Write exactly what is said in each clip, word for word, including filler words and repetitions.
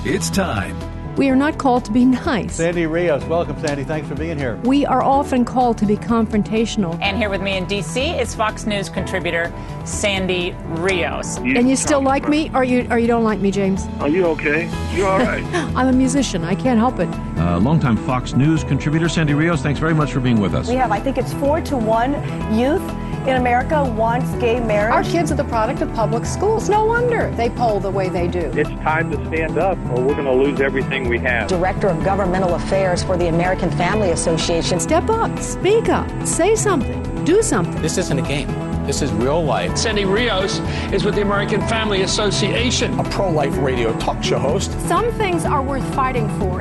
It's time. We are not called to be nice. Sandy Rios, welcome, Sandy. Thanks for being here. We are often called to be confrontational. And here with me in D C is Fox News contributor Sandy Rios. You and you still like me, or you or you don't like me, James? Are you okay? You all right? I'm a musician. I can't help it. Uh, longtime Fox News contributor Sandy Rios, thanks very much for being with us. We have, I think it's four to one youth in America wants gay marriage. Our kids are the product of public schools. No wonder they poll the way they do. It's time to stand up or we're going to lose everything we have. Director of Governmental Affairs for the American Family Association. Step up, speak up, say something, do something. This isn't a game. This is real life. Sandy Rios is with the American Family Association. A pro-life radio talk show host. Some things are worth fighting for.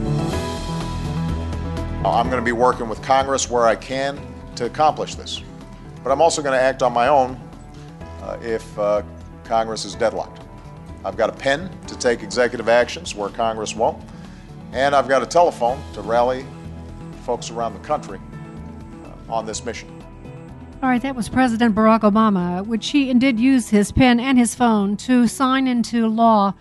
I'm going to be working with Congress where I can to accomplish this. But I'm also going to act on my own uh, if uh, Congress is deadlocked. I've got a pen to take executive actions where Congress won't, and I've got a telephone to rally folks around the country uh, on this mission. All right, that was President Barack Obama, which he did use his pen and his phone to sign into law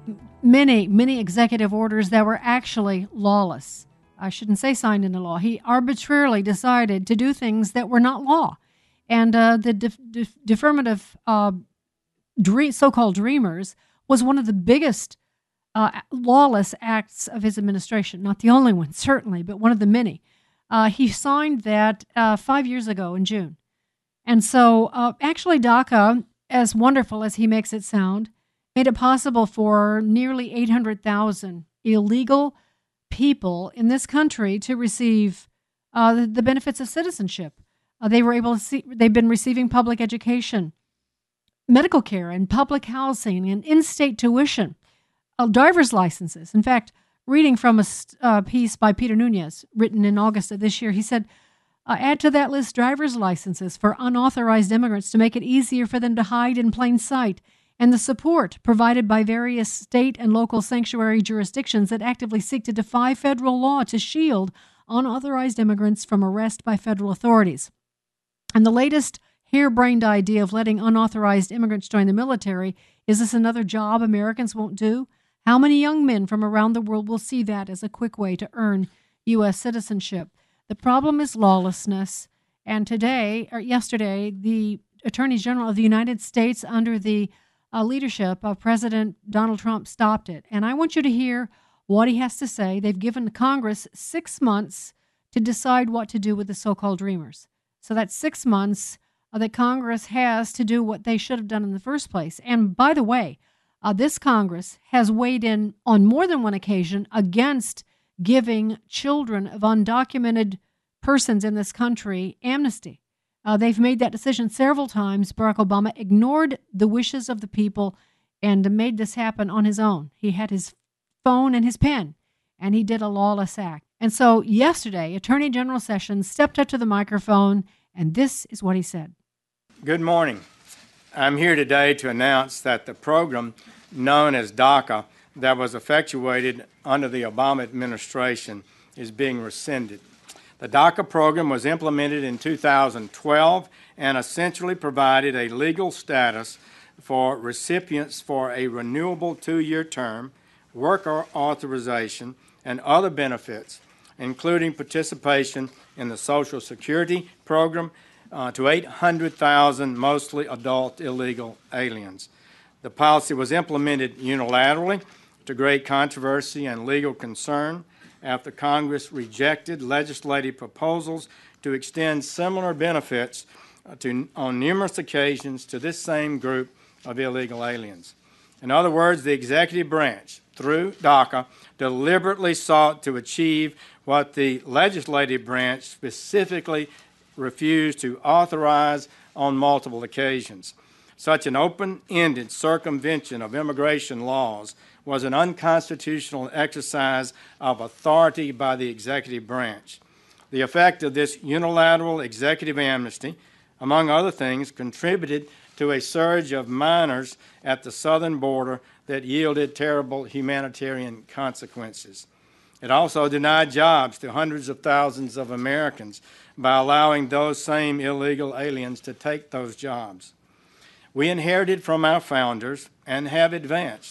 many, many executive orders that were actually lawless. I shouldn't say signed into law. He arbitrarily decided to do things that were not law. And uh, the def- def- defermative uh, dream, so-called dreamers was one of the biggest uh, lawless acts of his administration. Not the only one, certainly, but one of the many. Uh, he signed that uh, five years ago in June. And so uh, actually DACA, as wonderful as he makes it sound, made it possible for nearly eight hundred thousand illegal people in this country to receive uh, the, the benefits of citizenship. Uh, they were able to see, they've been receiving public education, medical care, and public housing, and in-state tuition, uh, driver's licenses. In fact, reading from a uh, piece by Peter Nunez, written in August of this year, he said, uh, add to that list driver's licenses for unauthorized immigrants to make it easier for them to hide in plain sight, and the support provided by various state and local sanctuary jurisdictions that actively seek to defy federal law to shield unauthorized immigrants from arrest by federal authorities. And the latest harebrained idea of letting unauthorized immigrants join the military, is this another job Americans won't do? How many young men from around the world will see that as a quick way to earn U S citizenship? The problem is lawlessness. And today, or yesterday, the Attorney General of the United States, under the uh, leadership of President Donald Trump, stopped it. And I want you to hear what he has to say. They've given Congress six months to decide what to do with the so-called dreamers. So that's six months uh, that Congress has to do what they should have done in the first place. And by the way, uh, this Congress has weighed in on more than one occasion against giving children of undocumented persons in this country amnesty. Uh, they've made that decision several times. Barack Obama ignored the wishes of the people and made this happen on his own. He had his phone and his pen, and he did a lawless act. And so yesterday, Attorney General Sessions stepped up to the microphone, and this is what he said. Good morning. I'm here today to announce that the program known as DACA that was effectuated under the Obama administration is being rescinded. The DACA program was implemented in two thousand twelve and essentially provided a legal status for recipients for a renewable two-year term, work authorization, and other benefits, including participation in the Social Security program uh, to eight hundred thousand mostly adult illegal aliens. The policy was implemented unilaterally to great controversy and legal concern after Congress rejected legislative proposals to extend similar benefits uh, to, on numerous occasions to this same group of illegal aliens. In other words, the executive branch, through DACA, deliberately sought to achieve what the legislative branch specifically refused to authorize on multiple occasions. Such an open-ended circumvention of immigration laws was an unconstitutional exercise of authority by the executive branch. The effect of this unilateral executive amnesty, among other things, contributed to a surge of minors at the southern border that yielded terrible humanitarian consequences. It also denied jobs to hundreds of thousands of Americans by allowing those same illegal aliens to take those jobs. We inherited from our founders and have advanced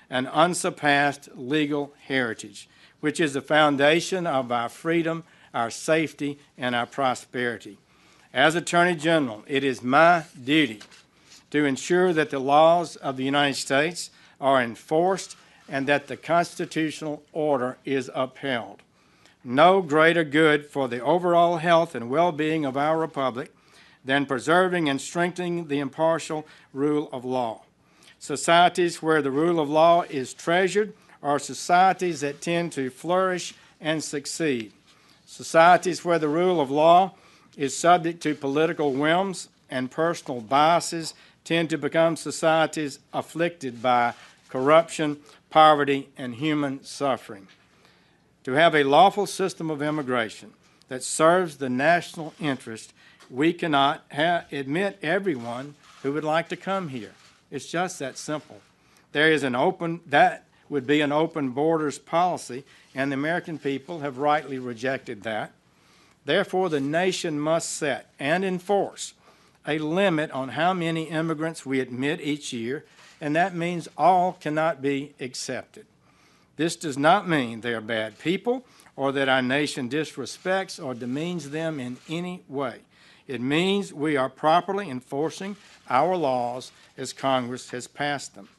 an unsurpassed legal heritage, which is the foundation of our freedom, our safety, and our prosperity. As Attorney General, it is my duty to ensure that the laws of the United States are enforced and that the constitutional order is upheld. No greater good for the overall health and well-being of our republic than preserving and strengthening the impartial rule of law. Societies where the rule of law is treasured are societies that tend to flourish and succeed. Societies where the rule of law is subject to political whims and personal biases tend to become societies afflicted by corruption, poverty, and human suffering. To have a lawful system of immigration that serves the national interest, we cannot ha- admit everyone who would like to come here. It's just that simple. There is an open, that would be an open borders policy, and the American people have rightly rejected that. Therefore, the nation must set and enforce a limit on how many immigrants we admit each year, and that means all cannot be accepted. This does not mean they are bad people or that our nation disrespects or demeans them in any way. It means we are properly enforcing our laws as Congress has passed them.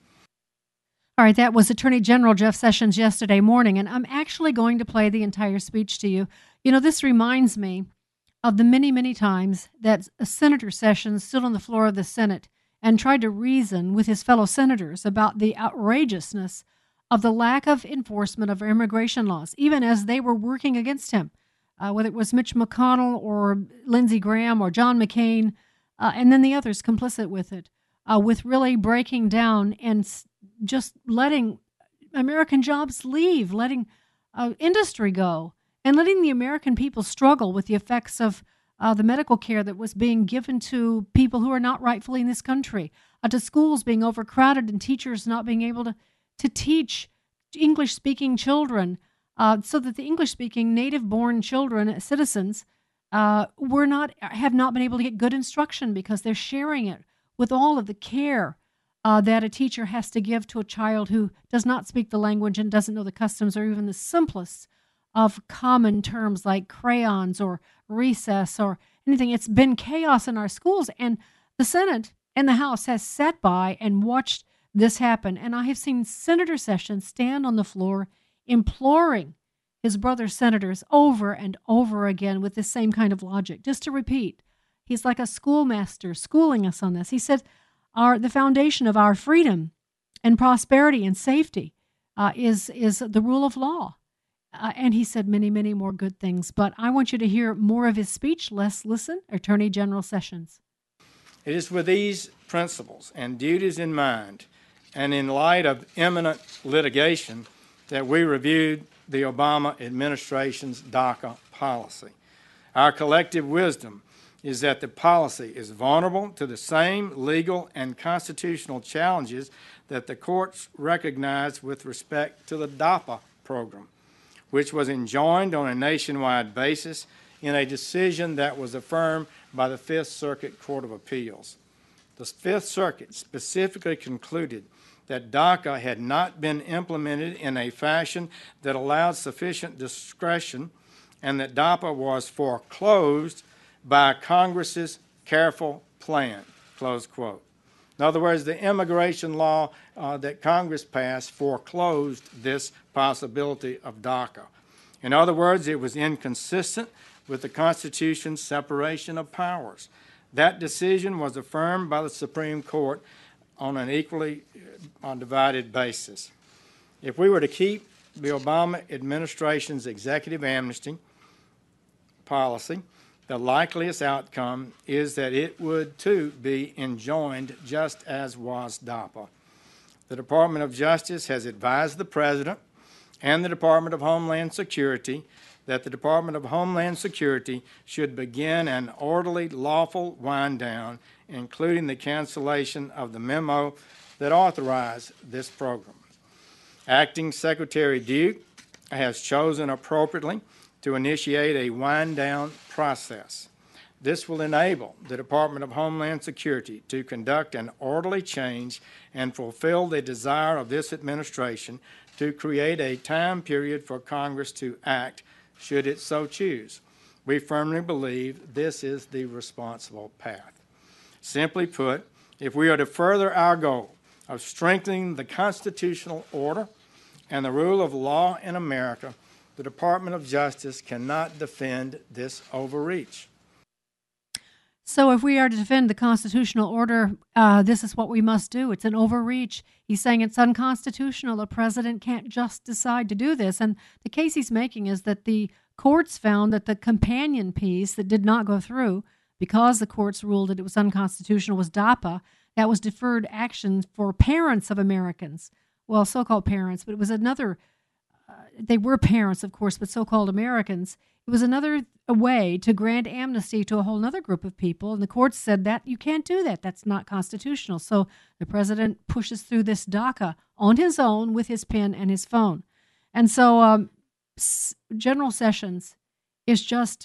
All right, that was Attorney General Jeff Sessions yesterday morning, and I'm actually going to play the entire speech to you. You know, this reminds me of the many, many times that Senator Sessions stood on the floor of the Senate and tried to reason with his fellow senators about the outrageousness of the lack of enforcement of immigration laws, even as they were working against him, uh, whether it was Mitch McConnell or Lindsey Graham or John McCain, uh, and then the others complicit with it, uh, with really breaking down and s- just letting American jobs leave, letting uh, industry go, and letting the American people struggle with the effects of uh, the medical care that was being given to people who are not rightfully in this country, uh, to schools being overcrowded and teachers not being able to, to teach English-speaking children, uh, so that the English-speaking native-born children, citizens, uh, were not have not been able to get good instruction because they're sharing it with all of the care uh, that a teacher has to give to a child who does not speak the language and doesn't know the customs or even the simplest of common terms like crayons or recess or anything. It's been chaos in our schools, and the Senate and the House has sat by and watched this happen. And I have seen Senator Sessions stand on the floor imploring his brother senators over and over again with the same kind of logic. Just to repeat, he's like a schoolmaster schooling us on this. He said, our the foundation of our freedom and prosperity and safety uh, is, is the rule of law. Uh, and he said many, many more good things. But I want you to hear more of his speech. Let's listen. Attorney General Sessions. It is with these principles and duties in mind, and in light of imminent litigation, that we reviewed the Obama administration's DACA policy. Our collective wisdom is that the policy is vulnerable to the same legal and constitutional challenges that the courts recognized with respect to the DAPA program, which was enjoined on a nationwide basis in a decision that was affirmed by the Fifth Circuit Court of Appeals. The Fifth Circuit specifically concluded that DACA had not been implemented in a fashion that allowed sufficient discretion and that DAPA was foreclosed by Congress's careful plan, close quote. In other words, the immigration law uh, that Congress passed foreclosed this possibility of DACA. In other words, it was inconsistent with the Constitution's separation of powers. That decision was affirmed by the Supreme Court on an equally undivided basis. If we were to keep the Obama administration's executive amnesty policy, the likeliest outcome is that it would, too, be enjoined just as was DAPA. The Department of Justice has advised the President and the Department of Homeland Security that the Department of Homeland Security should begin an orderly, lawful wind-down, including the cancellation of the memo that authorized this program. Acting Secretary Duke has chosen appropriately to initiate a wind-down process. This will enable the Department of Homeland Security to conduct an orderly change and fulfill the desire of this administration to create a time period for Congress to act, should it so choose. We firmly believe this is the responsible path. Simply put, if we are to further our goal of strengthening the constitutional order and the rule of law in America, the Department of Justice cannot defend this overreach. So if we are to defend the constitutional order, uh, this is what we must do. It's an overreach. He's saying it's unconstitutional. A president can't just decide to do this. And the case he's making is that the courts found that the companion piece that did not go through, because the courts ruled that it was unconstitutional, was DAPA. That was deferred action for parents of Americans. Well, so-called parents, but it was another, uh, they were parents, of course, but so-called Americans. It was another a way to grant amnesty to a whole other group of people, and the courts said that you can't do that. That's not constitutional. So the president pushes through this DACA on his own with his pen and his phone. And so um, S- General Sessions is just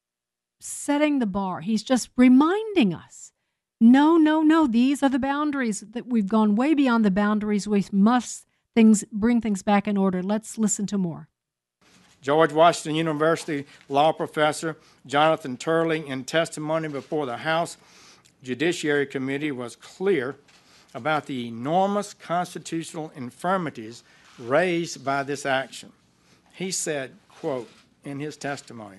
setting the bar. He's just reminding us, no, no, no, these are the boundaries, that we've gone way beyond the boundaries. We must things bring things back in order. Let's listen to more. George Washington University law professor Jonathan Turley, in testimony before the House Judiciary Committee, was clear about the enormous constitutional infirmities raised by this action. He said, quote, in his testimony,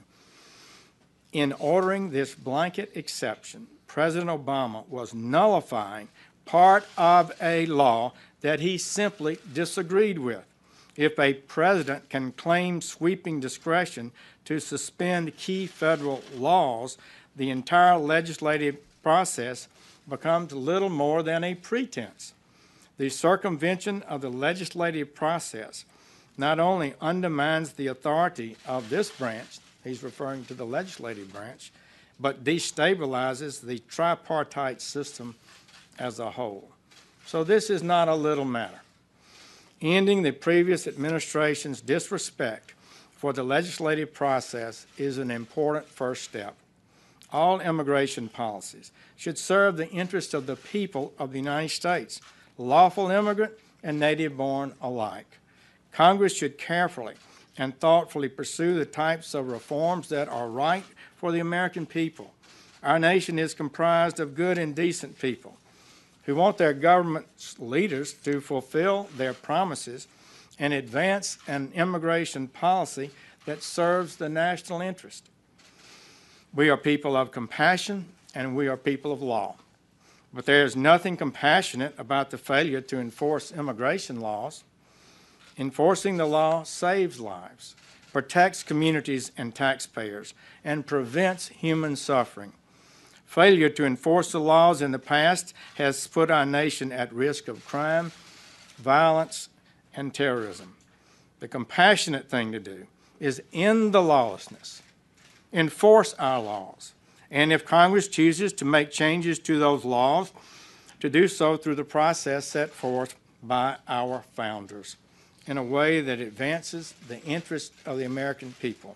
"In ordering this blanket exception, President Obama was nullifying part of a law that he simply disagreed with. If a president can claim sweeping discretion to suspend key federal laws, the entire legislative process becomes little more than a pretense. The circumvention of the legislative process not only undermines the authority of this branch," he's referring to the legislative branch, "but destabilizes the tripartite system as a whole." So this is not a little matter. Ending the previous administration's disrespect for the legislative process is an important first step. All immigration policies should serve the interests of the people of the United States, lawful immigrant and native-born alike. Congress should carefully and thoughtfully pursue the types of reforms that are right for the American people. Our nation is comprised of good and decent people who want their government's leaders to fulfill their promises and advance an immigration policy that serves the national interest. We are people of compassion and we are people of law. But there is nothing compassionate about the failure to enforce immigration laws. Enforcing the law saves lives, protects communities and taxpayers, and prevents human suffering. Failure to enforce the laws in the past has put our nation at risk of crime, violence, and terrorism. The compassionate thing to do is end the lawlessness, enforce our laws, and if Congress chooses to make changes to those laws, to do so through the process set forth by our founders in a way that advances the interests of the American people.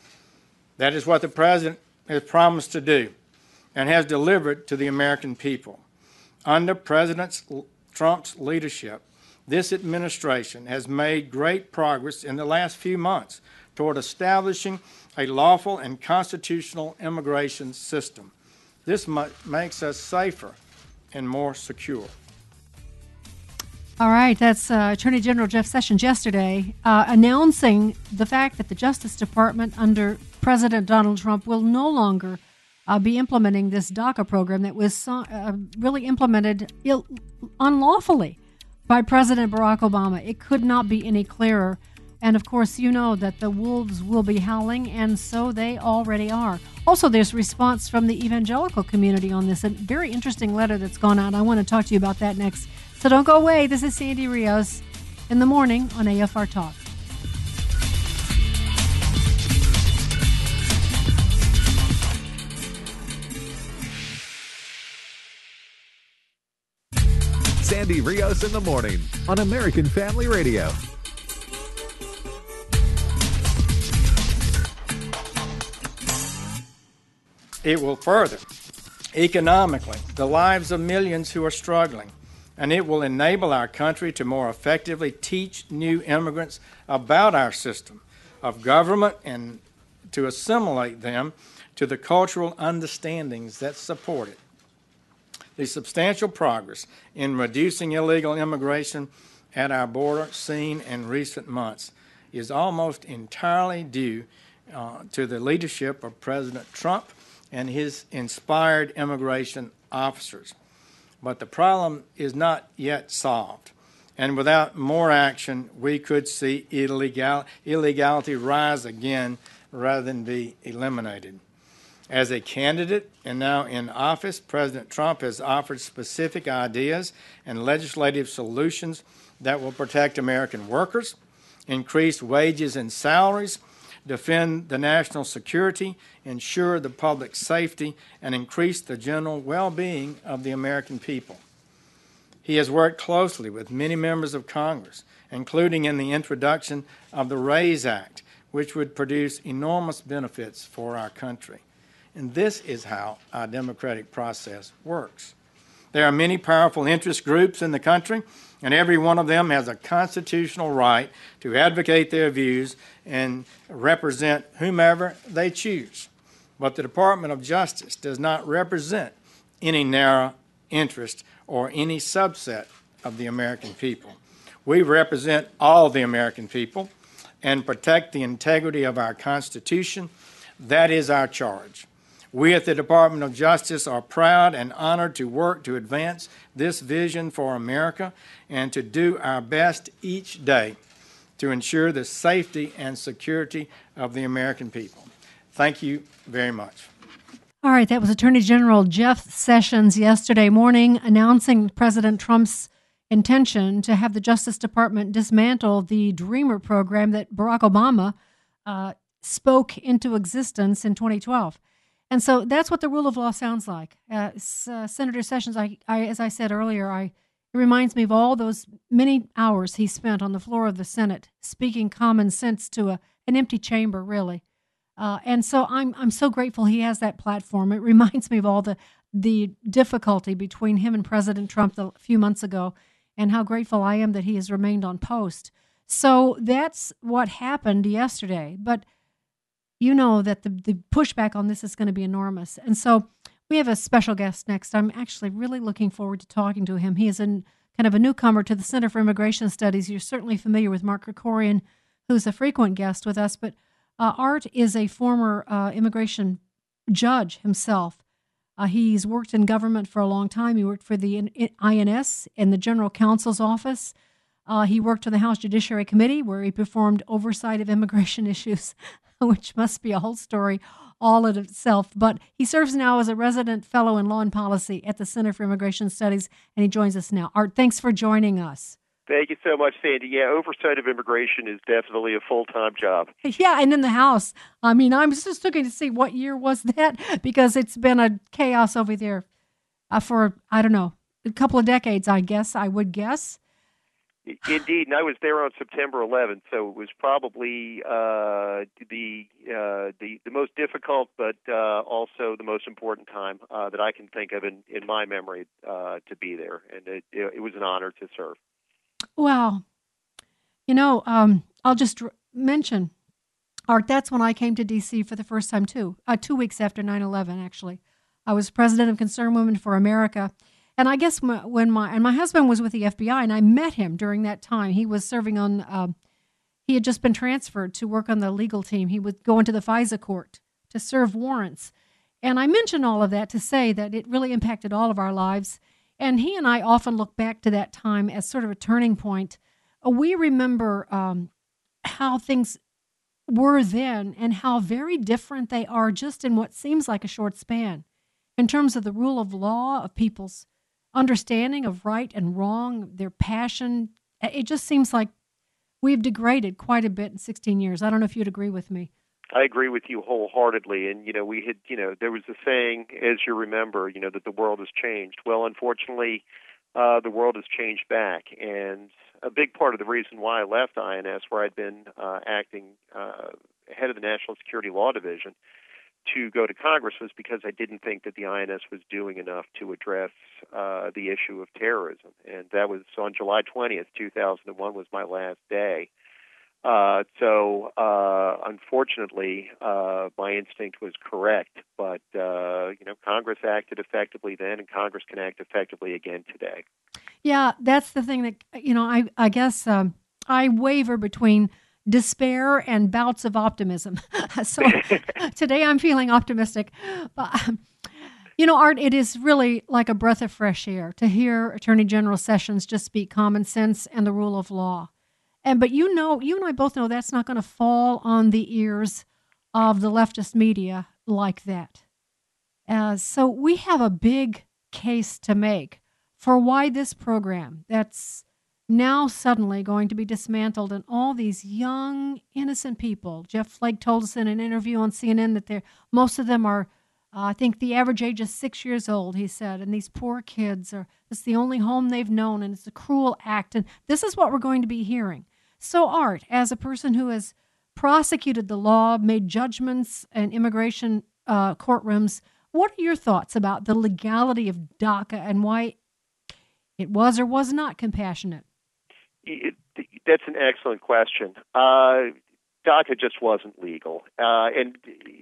That is what the President has promised to do and has delivered to the American people. Under President Trump's leadership, this administration has made great progress in the last few months toward establishing a lawful and constitutional immigration system. This makes us safer and more secure. All right, that's uh, Attorney General Jeff Sessions yesterday uh, announcing the fact that the Justice Department under President Donald Trump will no longer Uh, be implementing this DACA program that was uh, really implemented Ill- unlawfully by President Barack Obama. It could not be any clearer. And, of course, you know that the wolves will be howling, and so they already are. Also, there's response from the evangelical community on this, a very interesting letter that's gone out. I want to talk to you about that next. So don't go away. This is Sandy Rios in the morning on A F R Talk. Sandy Rios in the morning on American Family Radio. It will further, economically, the lives of millions who are struggling, and it will enable our country to more effectively teach new immigrants about our system of government and to assimilate them to the cultural understandings that support it. The substantial progress in reducing illegal immigration at our border seen in recent months is almost entirely due uh, to the leadership of President Trump and his inspired immigration officers. But the problem is not yet solved, and without more action, we could see illegal, illegality rise again rather than be eliminated. As a candidate and now in office, President Trump has offered specific ideas and legislative solutions that will protect American workers, increase wages and salaries, defend the national security, ensure the public safety, and increase the general well-being of the American people. He has worked closely with many members of Congress, including in the introduction of the RAISE Act, which would produce enormous benefits for our country. And this is how our democratic process works. There are many powerful interest groups in the country, and every one of them has a constitutional right to advocate their views and represent whomever they choose. But the Department of Justice does not represent any narrow interest or any subset of the American people. We represent all the American people and protect the integrity of our Constitution. That is our charge. We at the Department of Justice are proud and honored to work to advance this vision for America and to do our best each day to ensure the safety and security of the American people. Thank you very much. All right, that was Attorney General Jeff Sessions yesterday morning announcing President Trump's intention to have the Justice Department dismantle the DREAMER program that Barack Obama uh, spoke into existence in twenty twelve. And so that's what the rule of law sounds like. Uh, uh, Senator Sessions, I, I, as I said earlier, I, it reminds me of all those many hours he spent on the floor of the Senate speaking common sense to a, an empty chamber, really. Uh, and so I'm I'm so grateful he has that platform. It reminds me of all the the difficulty between him and President Trump a few months ago, and how grateful I am that he has remained on post. So that's what happened yesterday. But you know that the, the pushback on this is going to be enormous. And so we have a special guest next. I'm actually really looking forward to talking to him. He is an, kind of a newcomer to the Center for Immigration Studies. You're certainly familiar with Mark Krikorian, who's a frequent guest with us. But uh, Art is a former uh, immigration judge himself. Uh, he's worked in government for a long time. He worked for the I N S and the General Counsel's Office. Uh, he worked on the House Judiciary Committee, where he performed oversight of immigration issues, which must be a whole story all in itself. But he serves now as a resident fellow in law and policy at the Center for Immigration Studies, and he joins us now. Art, thanks for joining us. Thank you so much, Sandy. Yeah, oversight of immigration is definitely a full-time job. Yeah, and in the House. I mean, I'm just looking to see what year was that, because it's been a chaos over there uh, for, I don't know, a couple of decades, I guess, I would guess. Indeed, and I was there on September eleventh, so it was probably uh, the, uh, the the most difficult, but uh, also the most important time uh, that I can think of in, in my memory uh, to be there, and it, it was an honor to serve. Wow. You know, um, I'll just r- mention, Art, that's when I came to D C for the first time, too, uh, two weeks after nine eleven, actually. I was president of Concerned Women for America. And I guess my, when my and my husband was with the F B I, and I met him during that time. He was serving on, uh, he had just been transferred to work on the legal team. He would go into the FISA court to serve warrants. And I mention all of that to say that it really impacted all of our lives. And he and I often look back to that time as sort of a turning point. We remember um, how things were then and how very different they are just in what seems like a short span in terms of the rule of law, of people's understanding of right and wrong, their passion. It just seems like we've degraded quite a bit in sixteen years. I don't know if you'd agree with me. I agree with you wholeheartedly. And, you know, we had, you know, there was a saying, as you remember, you know, that the world has changed. Well, unfortunately, uh, the world has changed back. And a big part of the reason why I left I N S, where I'd been uh, acting uh, head of the National Security Law Division, to go to Congress was because I didn't think that the I N S was doing enough to address uh, the issue of terrorism. And that was on July twentieth, two thousand one was my last day. Uh, so, uh, unfortunately, uh, my instinct was correct. But, uh, you know, Congress acted effectively then, and Congress can act effectively again today. Yeah, that's the thing that, you know, I, I guess um, I waver between despair and bouts of optimism. So today I'm feeling optimistic. But, um, you know, Art, it is really like a breath of fresh air to hear Attorney General Sessions just speak common sense and the rule of law. And but you know, you and I both know that's not going to fall on the ears of the leftist media like that. Uh, so we have a big case to make for why this program that's now suddenly going to be dismantled, and all these young, innocent people. Jeff Flake told us in an interview on C N N that they're, most of them are, uh, I think the average age is six years old, he said, and these poor kids are, it's the only home they've known, and it's a cruel act, and this is what we're going to be hearing. So, Art, as a person who has prosecuted the law, made judgments in immigration uh, courtrooms, what are your thoughts about the legality of DACA and why it was or was not compassionate? It, that's an excellent question. Uh, DACA just wasn't legal. Uh, and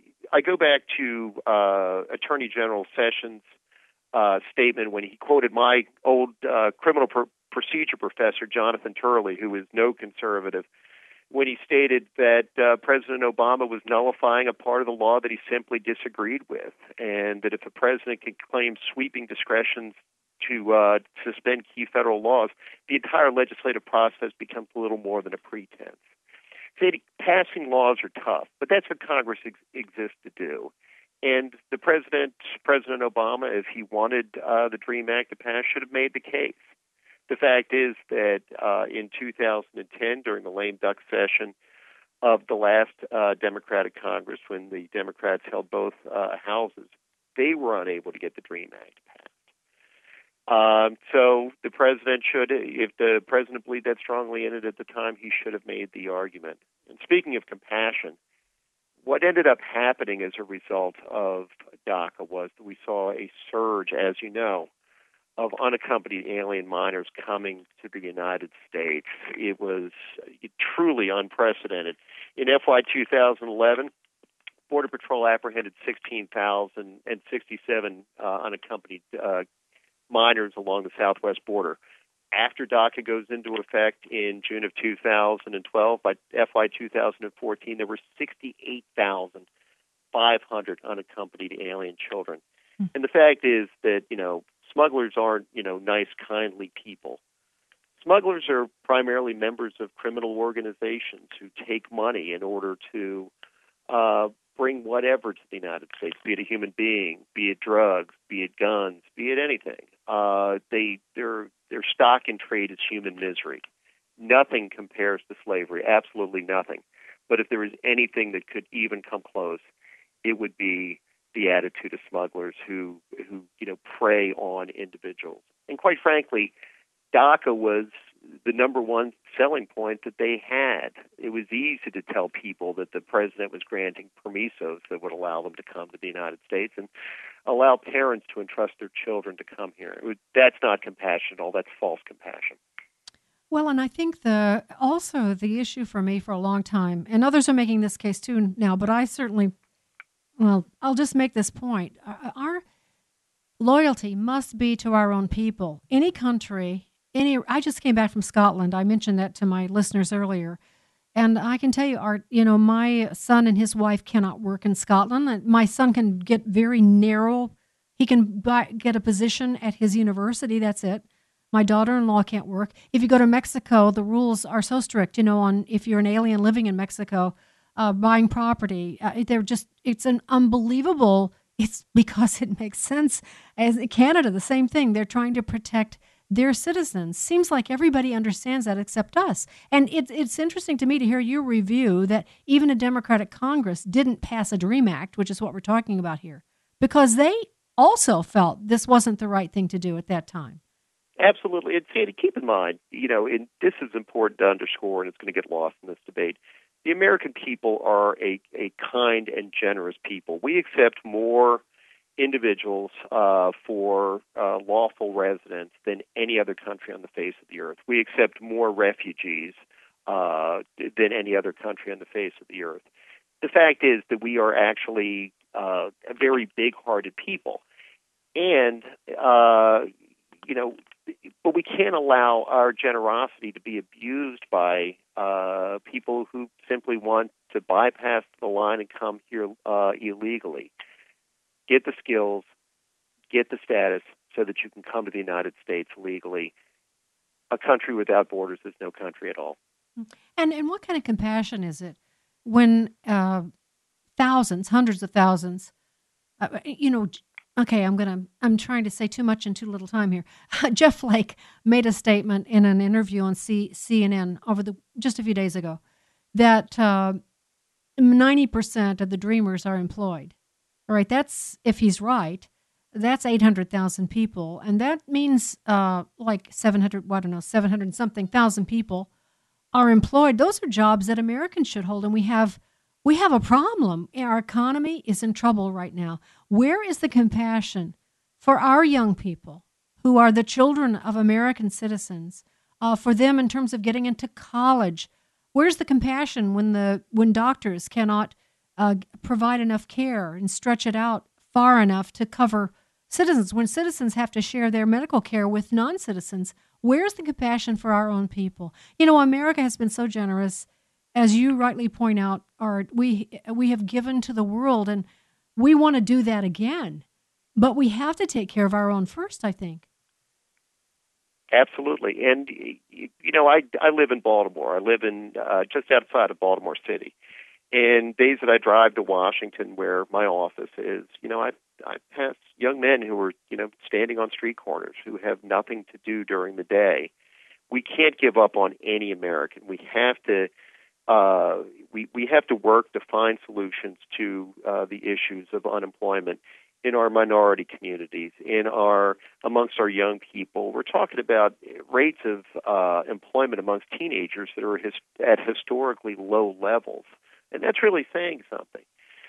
I go back to uh, Attorney General Sessions' uh, statement when he quoted my old uh, criminal pr- procedure professor, Jonathan Turley, who is no conservative, when he stated that uh, President Obama was nullifying a part of the law that he simply disagreed with, and that if a president can claim sweeping discretions to uh, suspend key federal laws, the entire legislative process becomes a little more than a pretense. So passing laws are tough, but that's what Congress ex- exists to do. And the president, President Obama, if he wanted uh, the DREAM Act to pass, should have made the case. The fact is that uh, in two thousand ten, during the lame duck session of the last uh, Democratic Congress, when the Democrats held both uh, houses, they were unable to get the DREAM Act passed. Um, so the president should, if the president believed that strongly in it at the time, he should have made the argument. And speaking of compassion, what ended up happening as a result of DACA was that we saw a surge, as you know, of unaccompanied alien minors coming to the United States. It was truly unprecedented. In F Y two thousand eleven, Border Patrol apprehended sixteen thousand sixty-seven uh, unaccompanied uh, minors along the southwest border. After DACA goes into effect in June of two thousand twelve, by F Y two thousand fourteen, there were sixty-eight thousand five hundred unaccompanied alien children. Mm. And the fact is that, you know, smugglers aren't, you know, nice, kindly people. Smugglers are primarily members of criminal organizations who take money in order to uh, bring whatever to the United States, be it a human being, be it drugs, be it guns, be it anything. Uh, they their their stock in trade is human misery. Nothing compares to slavery, absolutely nothing. But if there is anything that could even come close, it would be the attitude of smugglers who, who you know, prey on individuals. And quite frankly, DACA was the number one selling point that they had. It was easy to tell people that the president was granting permisos that would allow them to come to the United States and allow parents to entrust their children to come here. It was, that's not compassion at all. That's false compassion. Well, and I think the also the issue for me for a long time, and others are making this case too now, but I certainly, well, I'll just make this point. Our loyalty must be to our own people. Any country, any. I just came back from Scotland. I mentioned that to my listeners earlier. And I can tell you, Art, you know, my son and his wife cannot work in Scotland. My son can get very narrow. He can buy, get a position at his university. That's it. My daughter-in-law can't work. If you go to Mexico, the rules are so strict, you know, on if you're an alien living in Mexico, uh, buying property. Uh, they're just, it's an unbelievable, it's because it makes sense. As Canada, the same thing. They're trying to protect their citizens. Seems like everybody understands that except us. And it, it's interesting to me to hear your review that even a Democratic Congress didn't pass a DREAM Act, which is what we're talking about here, because they also felt this wasn't the right thing to do at that time. Absolutely. And Sandy, keep in mind, you know, and this is important to underscore, and it's going to get lost in this debate. the American people are a, a kind and generous people. We accept more individuals uh, for uh, lawful residence than any other country on the face of the earth. We accept more refugees uh, than any other country on the face of the earth. The fact is that we are actually uh, a very big-hearted people. And, uh, you know, but we can't allow our generosity to be abused by uh, people who simply want to bypass the line and come here uh, illegally. Get the skills, get the status so that you can come to the United States legally. A country without borders is no country at all. And and what kind of compassion is it when uh, thousands, hundreds of thousands, uh, you know, okay, I'm gonna, I'm trying to say too much in too little time here. Jeff Flake made a statement in an interview on C- CNN over the just a few days ago that uh, ninety percent of the Dreamers are employed. All right, that's, if he's right, that's eight hundred thousand people, and that means uh, like seven hundred, well, I don't know, seven hundred something thousand people are employed. Those are jobs that Americans should hold, and we have we have a problem. Our economy is in trouble right now. Where is the compassion for our young people who are the children of American citizens, uh, for them in terms of getting into college? Where's the compassion when the when doctors cannot uh, provide enough care and stretch it out far enough to cover citizens, when citizens have to share their medical care with non-citizens? Where's the compassion for our own people? You know, America has been so generous, as you rightly point out, Art. We we have given to the world, and we want to do that again. But we have to take care of our own first, I think. Absolutely. And, you know, I, I live in Baltimore. I live in uh, just outside of Baltimore City. And days that I drive to Washington, where my office is, you know, I I pass young men who are, you know, standing on street corners who have nothing to do during the day. We can't give up on any American. We have to uh, we we have to work to find solutions to uh, the issues of unemployment in our minority communities, in our amongst our young people. We're talking about rates of uh, employment amongst teenagers that are his, at historically low levels. And that's really saying something.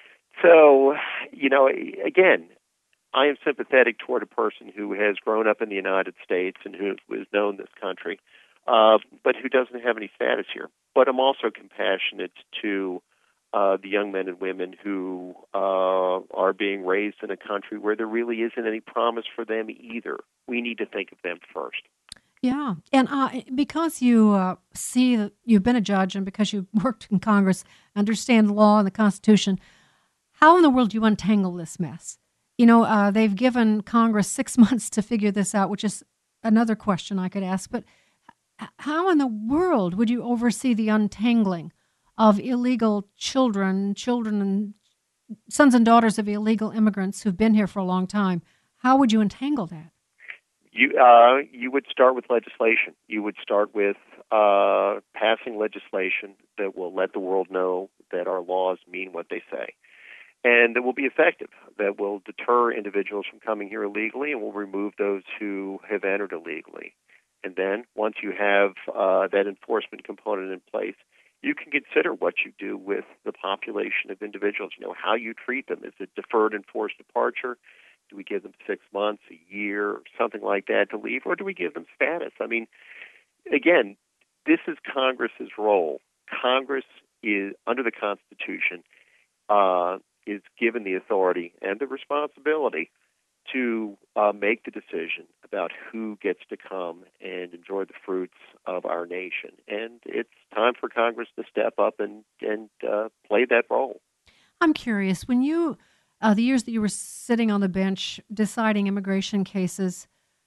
So, you know, again, I am sympathetic toward a person who has grown up in the United States and who has known this country, uh, but who doesn't have any status here. But I'm also compassionate to uh, the young men and women who uh, are being raised in a country where there really isn't any promise for them either. We need to think of them first. Yeah, and uh, because you uh, see that you've been a judge, and because you've worked in Congress, understand the law and the Constitution, how in the world do you untangle this mess? You know, uh, they've given Congress six months to figure this out, which is another question I could ask. But how in the world would you oversee the untangling of illegal children, children and sons and daughters of illegal immigrants who've been here for a long time? How would you untangle that? You uh, you would start with legislation. You would start with uh, passing legislation that will let the world know that our laws mean what they say, and that will be effective, that will deter individuals from coming here illegally and will remove those who have entered illegally. And then once you have uh, that enforcement component in place, you can consider what you do with the population of individuals, you know, how you treat them. Is it deferred enforced departure? Do we give them six months, a year, or something like that to leave, or do we give them status? I mean, again, this is Congress's role. Congress is, under the Constitution, uh, is given the authority and the responsibility to uh, make the decision about who gets to come and enjoy the fruits of our nation. And it's time for Congress to step up and, and uh, play that role. I'm curious, when you... Uh, the years that you were sitting on the bench deciding immigration cases,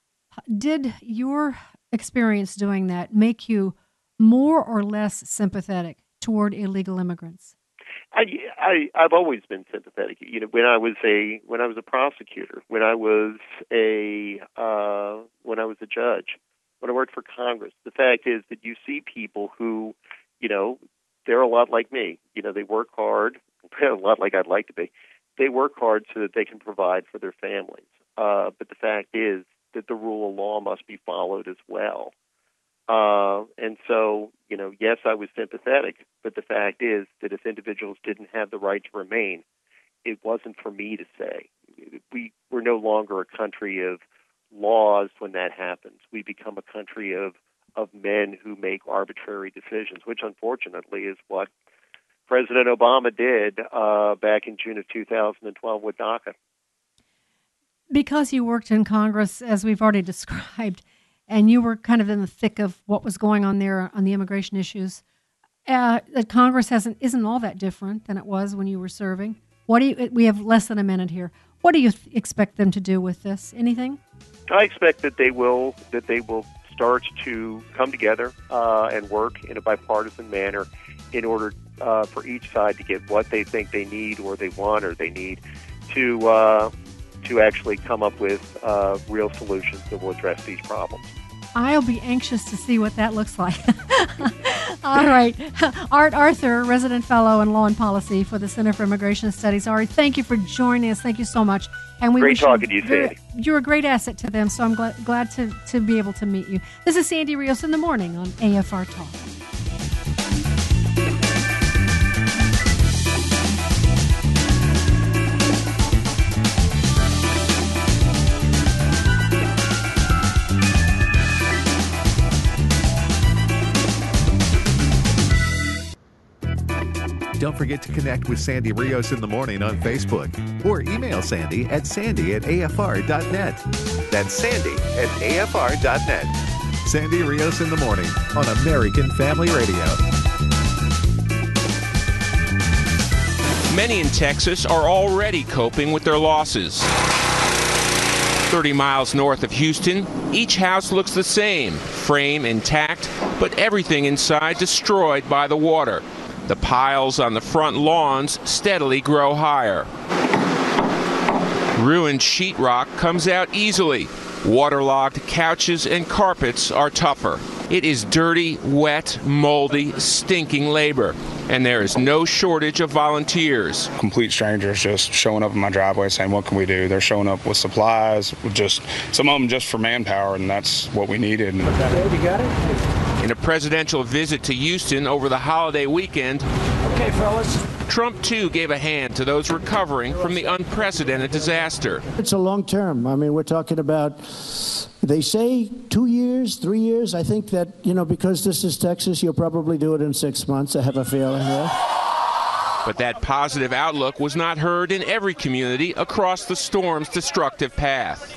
did your experience doing that make you more or less sympathetic toward illegal immigrants? I, I, I've always been sympathetic. You know, when I was a when I was a prosecutor, when I was a uh, when I was a judge, when I worked for Congress, the fact is that you see people who, you know, they're a lot like me. You know, they work hard, a lot like I'd like to be. They work hard so that they can provide for their families. Uh, but the fact is that the rule of law must be followed as well. Uh, and so, you know, yes, I was sympathetic, but the fact is that if individuals didn't have the right to remain, it wasn't for me to say. We, we're no longer a country of laws when that happens. We become a country of, of men who make arbitrary decisions, which unfortunately is what President Obama did uh, back in June of two thousand twelve with DACA. Because you worked in Congress, as we've already described, and you were kind of in the thick of what was going on there on the immigration issues, uh, that Congress hasn't isn't all that different than it was when you were serving. What do you? We have less than a minute here. What do you th- expect them to do with this? Anything? I expect that they will that they will start to come together uh, and work in a bipartisan manner in order uh, for each side to get what they think they need or they want or they need to uh, to actually come up with uh, real solutions that will address these problems. I'll be anxious to see what that looks like. All right. Art Arthur, resident fellow in law and policy for the Center for Immigration Studies. Art, thank you for joining us. Thank you so much. And we great wish talking you, to you, Sandy. You're a great asset to them, so I'm glad, glad to, to be able to meet you. This is Sandy Rios in the morning on A F R Talk. Don't forget to connect with Sandy Rios in the morning on Facebook or email Sandy at sandy at A F R dot net. That's Sandy at A F R dot net. Sandy Rios in the morning on American Family Radio. Many in Texas are already coping with their losses. thirty miles north of Houston, each house looks the same, frame intact, but everything inside destroyed by the water. The piles on the front lawns steadily grow higher. Ruined sheetrock comes out easily. Waterlogged couches and carpets are tougher. It is dirty, wet, moldy, stinking labor, and there is no shortage of volunteers. Complete strangers just showing up in my driveway saying, what can we do? They're showing up with supplies, with just some of them just for manpower, and that's what we needed. You got it? In a presidential visit to Houston over the holiday weekend, okay, fellas. Trump, too, gave a hand to those recovering from the unprecedented disaster. It's a long term. I mean, we're talking about, they say two years, three years. I think that, you know, because this is Texas, you'll probably do it in six months. I have a feeling, yeah. But that positive outlook was not heard in every community across the storm's destructive path.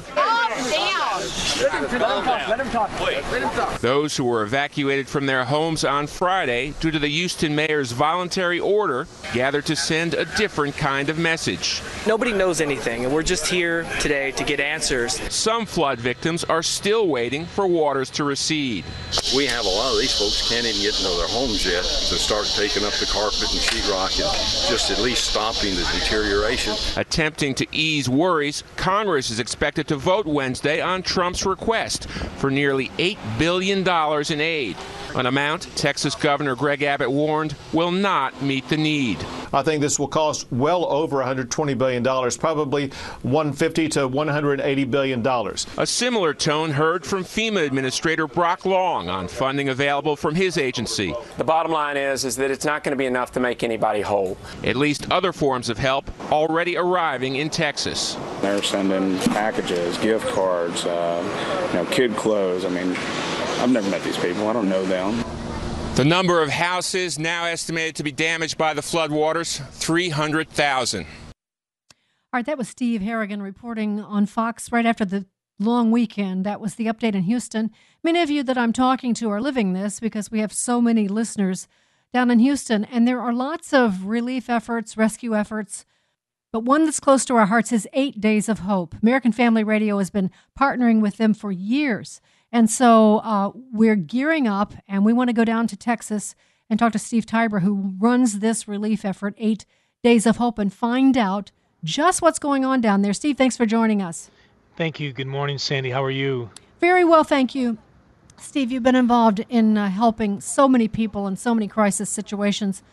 Let him talk. Let him talk. Let him talk. Those who were evacuated from their homes on Friday due to the Houston mayor's voluntary order gathered to send a different kind of message. Nobody knows anything, and we're just here today to get answers. Some flood victims are still waiting for waters to recede. We have a lot of these folks can't even get into their homes yet to start taking up the carpet and sheetrock and just at least stopping the deterioration. Attempting to ease worries, Congress is expected to vote Wednesday on Trump's request for nearly eight billion dollars in aid, an amount Texas Governor Greg Abbott warned will not meet the need. I think this will cost well over one hundred twenty billion dollars, probably one hundred fifty to one hundred eighty billion dollars. A similar tone heard from FEMA Administrator Brock Long on funding available from his agency. The bottom line is, is that it's not going to be enough to make anybody whole. At least other forms of help already arriving in Texas. They're sending packages, gift cards, uh, you know, kid clothes. I mean, I've never met these people. I don't know them. The number of houses now estimated to be damaged by the floodwaters, three hundred thousand. All right, that was Steve Harrigan reporting on Fox right after the long weekend. That was the update in Houston. Many of you that I'm talking to are living this because we have so many listeners down in Houston, and there are lots of relief efforts, rescue efforts, but one that's close to our hearts is Eight Days of Hope. American Family Radio has been partnering with them for years. And so uh, we're gearing up, and we want to go down to Texas and talk to Steve Tiber, who runs this relief effort, Eight Days of Hope, and find out just what's going on down there. Steve, thanks for joining us. Thank you. Good morning, Sandy. How are you? Very well, thank you. Steve, you've been involved in uh, helping so many people in so many crisis situations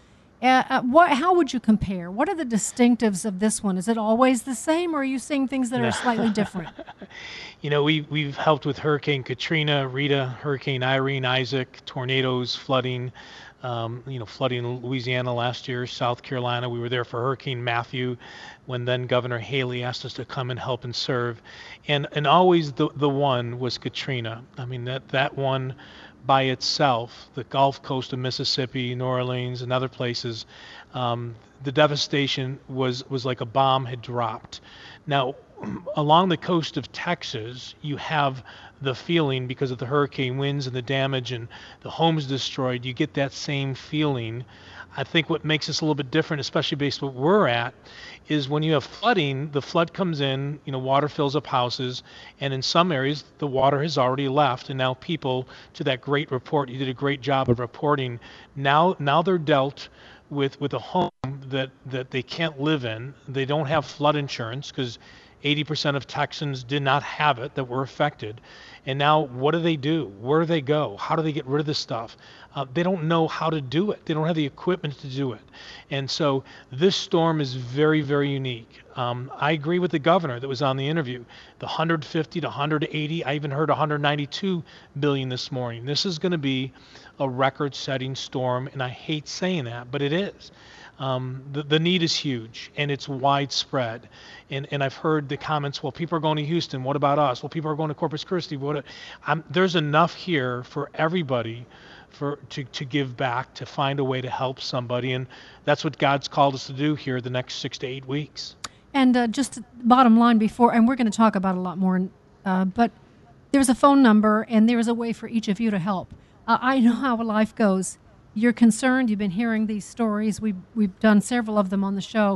Uh, uh, what? How would you compare? What are the distinctives of this one? Is it always the same, or are you seeing things that are slightly different? You know, we, we've helped with Hurricane Katrina, Rita, Hurricane Irene, Isaac, tornadoes, flooding, um, you know, flooding in Louisiana last year, South Carolina. We were there for Hurricane Matthew when then Governor Haley asked us to come and help and serve. And and always the, the one was Katrina. I mean, that, that one by itself, the Gulf Coast of Mississippi, New Orleans, and other places, um, the devastation was, was like a bomb had dropped. Now, along the coast of Texas, you have the feeling, because of the hurricane winds and the damage and the homes destroyed, you get that same feeling. I think what makes us a little bit different, especially based on where we're at, is when you have flooding, the flood comes in, you know, water fills up houses, and in some areas the water has already left, and now people, to that great report, you did a great job of reporting, now now they're dealt with with a home that, that they can't live in. They don't have flood insurance because eighty percent of Texans did not have it that were affected. And now what do they do? Where do they go? How do they get rid of this stuff? Uh, they don't know how to do it. They don't have the equipment to do it. And so this storm is very, very unique. Um, I agree with the governor that was on the interview. The one hundred fifty to one hundred eighty, I even heard one hundred ninety-two billion this morning. This is going to be a record-setting storm, and I hate saying that, but it is. Um, the, the need is huge, and it's widespread. And, and I've heard the comments, well, people are going to Houston. What about us? Well, people are going to Corpus Christi. What? Um, there's enough here for everybody for to, to give back, to find a way to help somebody. And that's what God's called us to do here the next six to eight weeks. And uh, just bottom line before, and we're going to talk about a lot more, uh, but there's a phone number, and there's a way for each of you to help. Uh, I know how life goes. You're concerned. You've been hearing these stories. We've, we've done several of them on the show.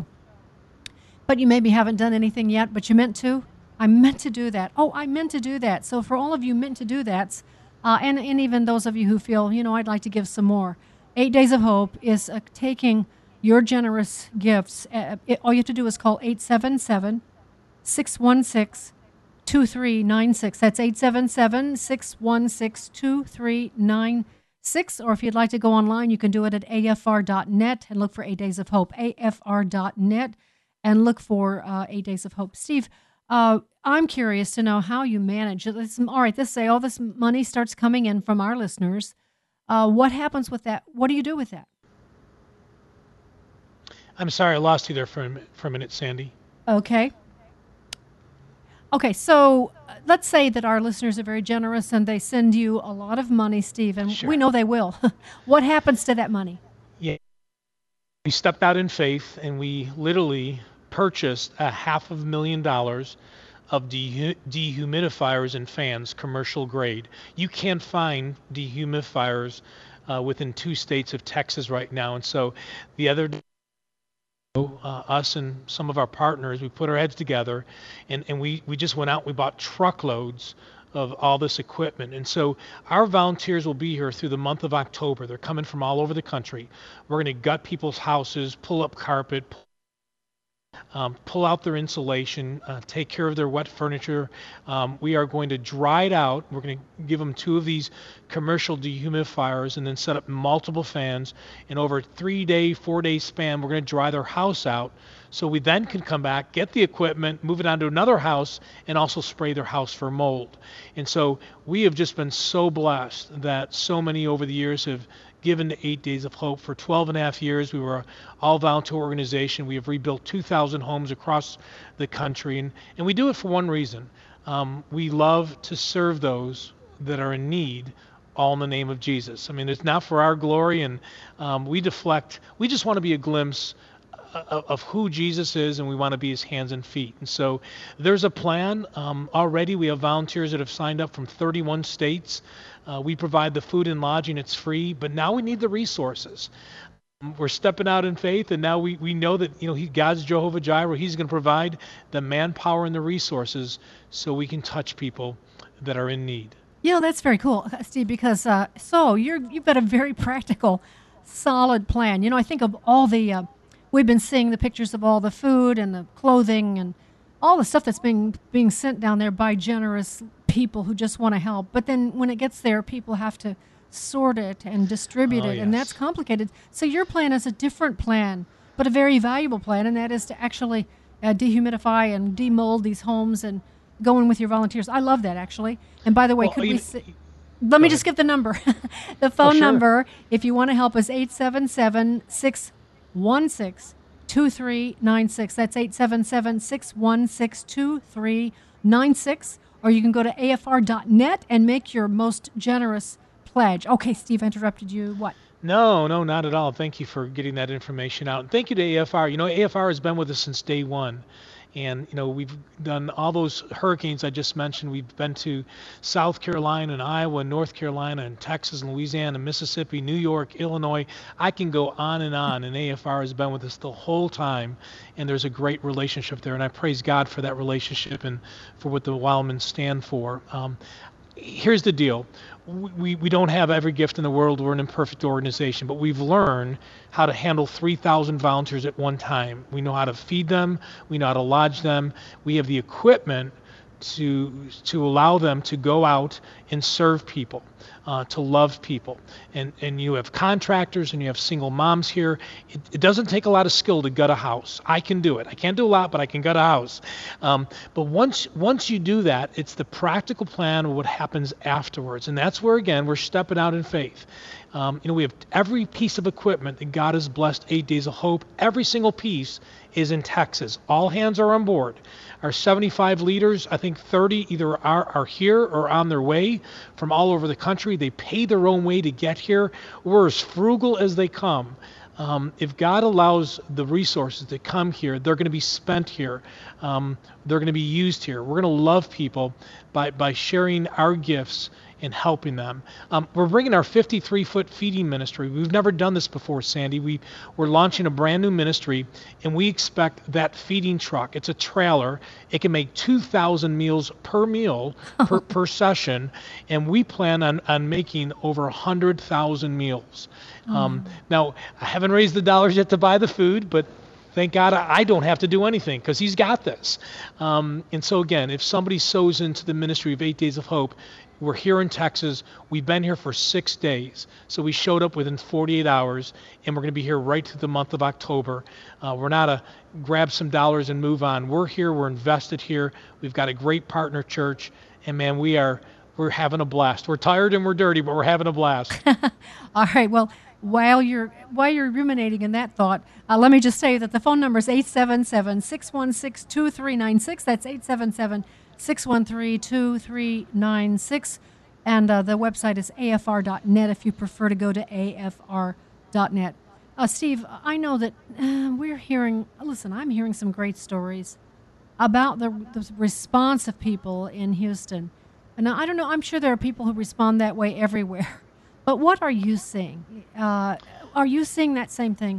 But you maybe haven't done anything yet, but you meant to. I meant to do that. Oh, I meant to do that. So for all of you meant to do that, uh, and, and even those of you who feel, you know, I'd like to give some more, Eight Days of Hope is uh, taking your generous gifts. Uh, it, all you have to do is call eight seven seven, six one six, two three nine six. That's eight seven seven, six one six, two three nine six. Or if you'd like to go online, you can do it at A F R dot net and look for Eight Days of Hope, A F R dot net, and look for uh, Eight Days of Hope. Steve, uh, I'm curious to know how you manage it. Let's, all right, let's say all this money starts coming in from our listeners. Uh, what happens with that? What do you do with that? I'm sorry, I lost you there for a, for a minute, Sandy. Okay. Okay, so uh, let's say that our listeners are very generous and they send you a lot of money, Steve, and Sure. we know they will. What happens to that money? Yeah. We stepped out in faith, and we literally purchased a half of a million dollars of de- dehumidifiers and fans, commercial grade. You can't find dehumidifiers uh, within two states of Texas right now. And so the other day, Uh, us and some of our partners, we put our heads together, and, and we, we just went out, we bought truckloads of all this equipment. And so our volunteers will be here through the month of October. They're coming from all over the country. We're going to gut people's houses, pull up carpet, um, pull out their insulation, uh, take care of their wet furniture. Um, we are going to dry it out. We're going to give them two of these commercial dehumidifiers and then set up multiple fans. And over a three-day, four-day span, we're going to dry their house out. So we then can come back, get the equipment, move it on to another house, and also spray their house for mold. And so we have just been so blessed that so many over the years have given to Eight Days of Hope. For twelve and a half years, we were an all-volunteer organization. We have rebuilt two thousand homes across the country, and, and we do it for one reason. Um, we love to serve those that are in need, all in the name of Jesus. I mean, it's not for our glory, and um, we deflect. We just want to be a glimpse of, of who Jesus is, and we want to be his hands and feet. And so there's a plan. Um, already we have volunteers that have signed up from thirty-one states. Uh, we provide the food and lodging. It's free, but now we need the resources. We're stepping out in faith, and now we, we know that, you know, he, God's Jehovah Jireh. He's going to provide the manpower and the resources so we can touch people that are in need. You know, that's very cool, Steve, because uh, so you're, you've got a very practical, solid plan. You know, I think of all the, uh, we've been seeing the pictures of all the food and the clothing and all the stuff that's being being sent down there by generous people who just want to help. But then when it gets there, people have to sort it and distribute Oh, it, and yes. that's complicated. So your plan is a different plan, but a very valuable plan, and that is to actually uh, dehumidify and demold these homes and go in with your volunteers. I love that, actually. And by the way, Well, could you- we say, let me just give the number. The phone sure. number, if you want to help us, eight seven seven, six one six, two three nine six. That's eight seven seven, six one six, two three nine six. Or you can go to A F R dot net and make your most generous pledge. Okay, Steve, I interrupted you. What? No, no, not at all. Thank you for getting that information out. And thank you to A F R. You know, A F R has been with us since day one. And, you know, we've done all those hurricanes I just mentioned. We've been to South Carolina and Iowa, North Carolina, and Texas, and Louisiana, Mississippi, New York, Illinois. I can go on and on, and A F R has been with us the whole time, and there's a great relationship there, and I praise God for that relationship and for what the Wildmans stand for. Um, here's the deal. We, we don't have every gift in the world. We're an imperfect organization, but we've learned how to handle three thousand volunteers at one time. We know how to feed them. We know how to lodge them. We have the equipment to to allow them to go out and serve people, uh, to love people. And and you have contractors and you have single moms here. It, it doesn't take a lot of skill to gut a house. I can do it. I can't do a lot, but I can gut a house. Um, but once once you do that, it's the practical plan of what happens afterwards. And that's where, again, we're stepping out in faith. Um, you know, we have every piece of equipment that God has blessed Eight Days of Hope. Every single piece is in Texas. All hands are on board. Our seventy-five leaders, I think thirty either are, are here or on their way from all over the country. They pay their own way to get here. We're as frugal as they come. Um, if God allows the resources to come here, they're going to be spent here. Um, they're going to be used here. We're going to love people by, by sharing our gifts and helping them. Um, we're bringing our fifty-three foot feeding ministry. We've never done this before, Sandy. We, we're launching a brand new ministry, and we expect that feeding truck, it's a trailer, it can make two thousand meals per meal, per, per session, and we plan on, on making over one hundred thousand meals. Um, Mm. Now, I haven't raised the dollars yet to buy the food, but thank God I don't have to do anything because he's got this. Um, and so again, if somebody sows into the ministry of Eight Days of Hope, we're here in Texas. We've been here for six days. So we showed up within forty-eight hours, and we're going to be here right through the month of October. Uh, we're not a grab some dollars and move on. We're here. We're invested here. We've got a great partner church. And, man, we are we're having a blast. We're tired and we're dirty, but we're having a blast. All right. Well, while you're while you're ruminating in that thought, uh, let me just say that the phone number is eight seven seven, six one six, two three nine six. That's eight seven seven, six one three, two three nine six. And uh, the website is A F R dot net if you prefer to go to A F R dot net. Uh, Steve, I know that uh, we're hearing, listen, I'm hearing some great stories about the, the response of people in Houston. And I don't know, I'm sure there are people who respond that way everywhere. But what are you seeing? Uh, are you seeing that same thing?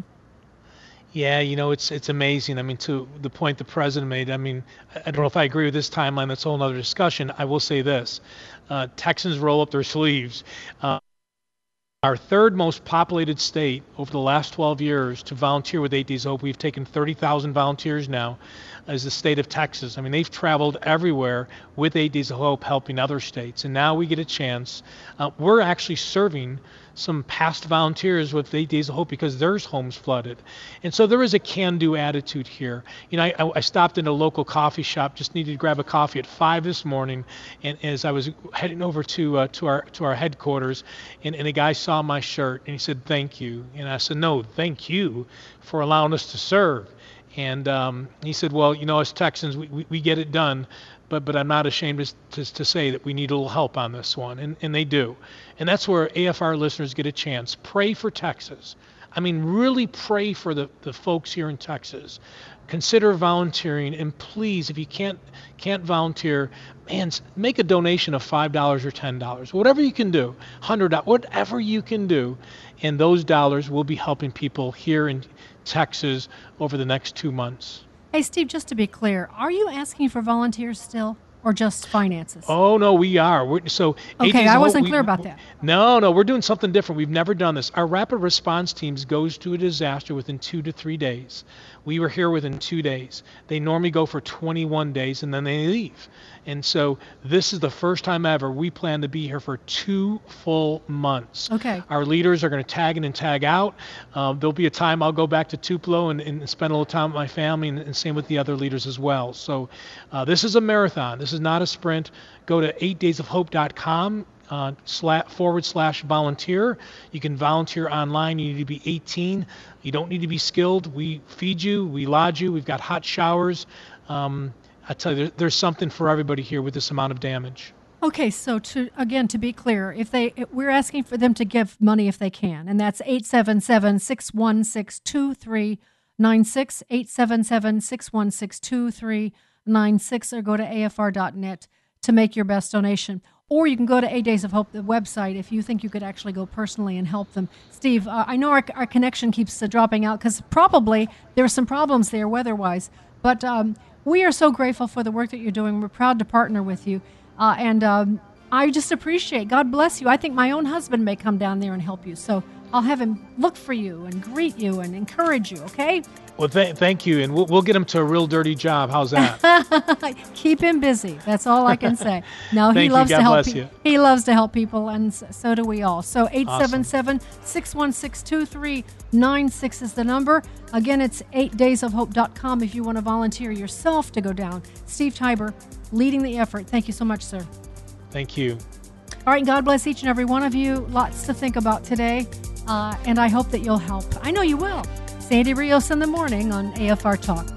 Yeah, you know, it's it's amazing. I mean, to the point the president made, I mean, I don't know if I agree with this timeline. That's a whole other discussion. I will say this. Uh, Texans roll up their sleeves. Uh, our third most populated state over the last twelve years to volunteer with Eight Days of Hope, we've taken thirty thousand volunteers now, is the state of Texas. I mean, they've traveled everywhere with Eight Days of Hope helping other states. And now we get a chance. Uh, we're actually serving some past volunteers with Eight Days of Hope because their homes flooded. And so there is a can-do attitude here. You know, I, I stopped in a local coffee shop, just needed to grab a coffee at five this morning, and as I was heading over to uh, to our to our headquarters, and, and a guy saw my shirt, and he said, "Thank you." And I said, "No, thank you for allowing us to serve." And um, he said, "Well, you know, as Texans, we, we, we get it done, but but I'm not ashamed to, to, to say that we need a little help on this one." And, and they do. And that's where A F R listeners get a chance. Pray for Texas. I mean, really pray for the, the folks here in Texas. Consider volunteering. And please, if you can't can't volunteer, man, make a donation of five dollars or ten dollars. Whatever you can do, one hundred dollars, whatever you can do. And those dollars will be helping people here in Texas over the next two months. Hey, Steve, just to be clear, are you asking for volunteers still? or just finances? Oh, no, we are. We're, so eight Okay, days I of wasn't hope, clear we, about that. No, no, we're doing something different. We've never done this. Our rapid response teams goes to a disaster within two to three days. We were here within two days. They normally go for twenty-one days, and then they leave. And so this is the first time ever we plan to be here for two full months. Okay. Our leaders are going to tag in and tag out. Um, there'll be a time I'll go back to Tupelo and, and spend a little time with my family, and, and same with the other leaders as well. So uh, this is a marathon. This is not a sprint. Go to eight days of hope dot com. Uh, slash, forward slash volunteer. You can volunteer online. You need to be eighteen. You don't need to be skilled. We feed you. We lodge you. We've got hot showers. Um, I tell you, there, there's something for everybody here with this amount of damage. Okay, so to again to be clear, if they if we're asking for them to give money if they can, and that's eight seven seven, six one six, two three nine six, eight seven seven, six one six, two three nine six, or go to A F R dot net to make your best donation. Or you can go to eight Days of Hope, the website, if you think you could actually go personally and help them. Steve, uh, I know our, our connection keeps uh, dropping out because probably there are some problems there weather-wise, but um, we are so grateful for the work that you're doing. We're proud to partner with you, uh, and um, I just appreciate, God bless you. I think my own husband may come down there and help you, so I'll have him look for you and greet you and encourage you, okay? Well, th- thank you, and we'll, we'll get him to a real dirty job. How's that? Keep him busy. That's all I can say. No, Thank he you. loves God to help. bless Pe- you. he loves to help people, and so do we all. So eight seven Awesome. seven, six one six, two three nine six is the number. Again, it's eight days of hope dot com if you want to volunteer yourself to go down. Steve Tiber leading the effort. Thank you so much, sir. Thank you. All right, God bless each and every one of you. Lots to think about today, uh, and I hope that you'll help. I know you will. Sandy Rios in the morning on A F R Talk.